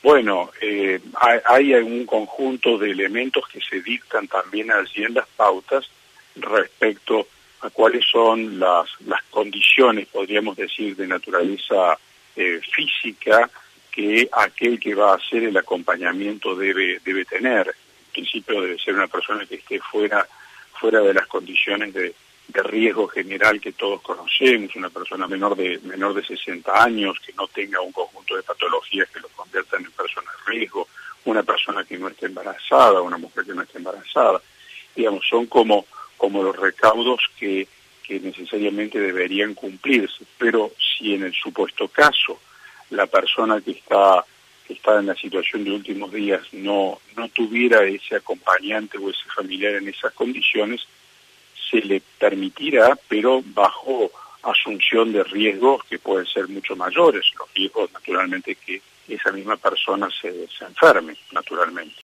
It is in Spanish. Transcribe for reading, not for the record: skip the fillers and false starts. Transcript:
Bueno, hay un conjunto de elementos que se dictan también allí en las pautas respecto a cuáles son las condiciones, podríamos decir, de naturaleza física que aquel que va a hacer el acompañamiento debe tener. En principio debe ser una persona que esté fuera de las condiciones de riesgo general que todos conocemos, una persona menor de 60 años, que no tenga un conjunto de patologías que lo conviertan en persona de riesgo, una persona que no esté embarazada, una mujer que no esté embarazada. Digamos, son como los recaudos que necesariamente deberían cumplirse, pero si en el supuesto caso la persona que está en la situación de últimos días no tuviera ese acompañante o ese familiar en esas condiciones, se le permitirá, pero bajo asunción de riesgos que pueden ser mucho mayores, los riesgos naturalmente que esa misma persona se enferme, naturalmente.